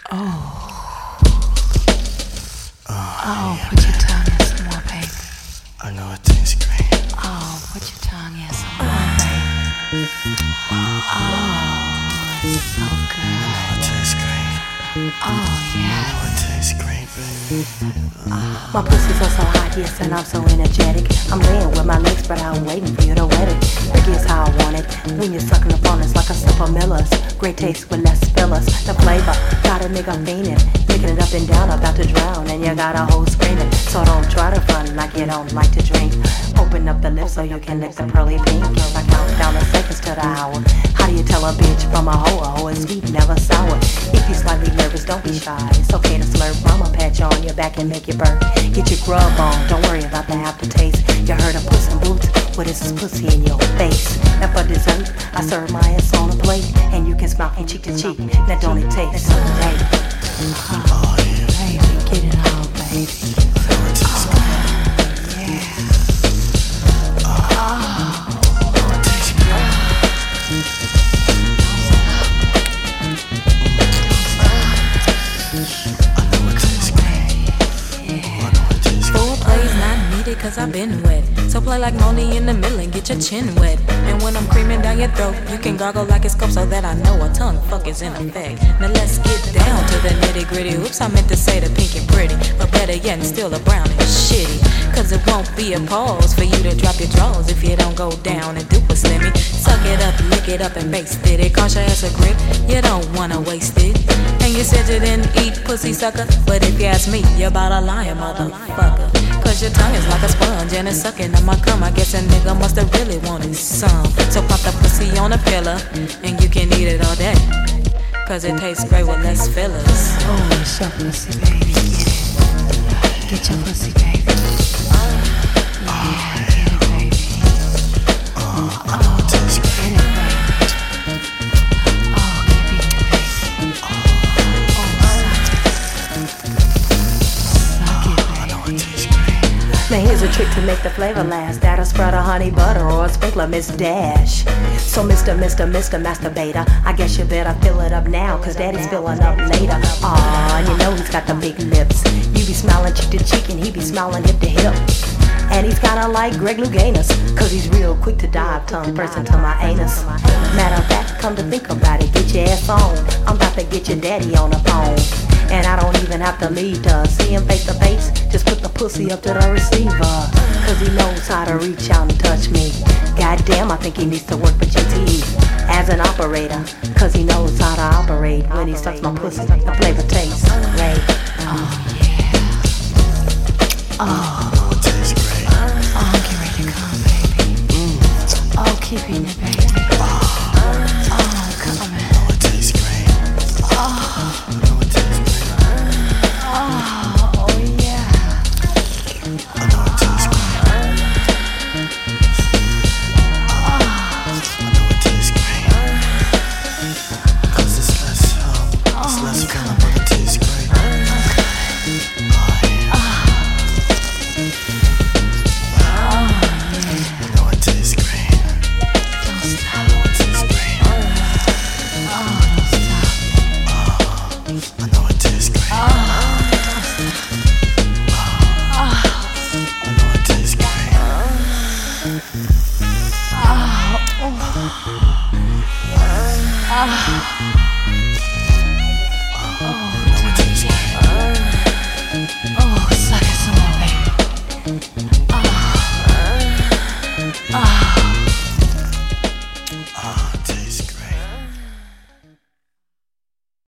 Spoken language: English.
Oh. Oh, put your tongue in some more, baby. I know it tastes great. Oh, put your tongue in some more, baby. Oh, it's so good. I know it tastes great. Oh, yeah. I know it tastes great, baby. My pussies are so hot, yes, and I'm so energetic. I'm laying with my legs spread out, waiting for you to wet it. Here's how I want it. When you're sucking upon it's like a sip of Miller's. Great taste with less fillers. The flavor got a nigga fiending, licking it up and down, about to drown, and you got a hoe screaming. So don't try to front like you don't like to drink. Open up the lips so you can lick the pearly pink. I count down the seconds to the hour. How do you tell a bitch from a hoe? A hoe is sweet, never sour. If you're slightly nervous, don't be shy. It's okay to slurp. I'ma pat you on your back and make you burp. Get your grub on, don't worry about the aftertaste. You heard of Puss in Boots? Well, this is pussy in your face. And for dessert, I serve my ass on a plate, and you can smile from cheek to cheek. Now don't it taste so great? Oh, baby, get it all, baby. I know it tastes great. Yeah. I know it tastes great. I know it tastes great. I know it tastes great. Foreplay's not needed cause I've been wet. So play like Moni in the middle and get your chin wet. And when I'm creaming down your throat, you can gargle like a scope so that I know a tongue fuck is in effect. Now let's get down to the nitty gritty. Oops, I meant to say the pink and pretty, but better yet, still a brown and shitty. Cause it won't be a pause for you to drop your drawers if you don't go down and do a slimmy. Suck it up, lick it up and baste it. It cost your ass a grip, you don't wanna waste it. And you said you didn't eat pussy sucker, but if you ask me, you're about a lying motherfucker. Cause your tongue is like a sponge and it's sucking on my cum. I guess a nigga must've really wanted some. So pop the pussy on a pillar and you can eat it all day. Cause it tastes great with less fillers. Oh, it's your pussy, baby. Get it. Get your pussy, baby. Yeah, get it, baby. I know it tastes great. Get it, baby. Oh, keep eating it, baby. Suck it, baby. I know it tastes great. Now here's a trick to make the flavor last. That'll spread a honey butter or a sprinkler, Miss Dash. So Mr. Masturbator, I guess you better fill it up now, cause daddy's filling up later. Aw, and you know he's got the big lips. You be smiling cheek to cheek and he be smiling hip to hip. And he's kinda like Greg Louganis, cause he's real quick to dive tongue first into my anus. Matter of fact, come to think about it, get your ass on. I'm about to get your daddy on the phone. And I don't even have to leave to see him face to face. Just put the pussy up to the receiver, cause he knows how to reach out and touch me. Goddamn, I think he needs to work for GTE as an operator, cause he knows how to operate when he sucks my pussy. The flavor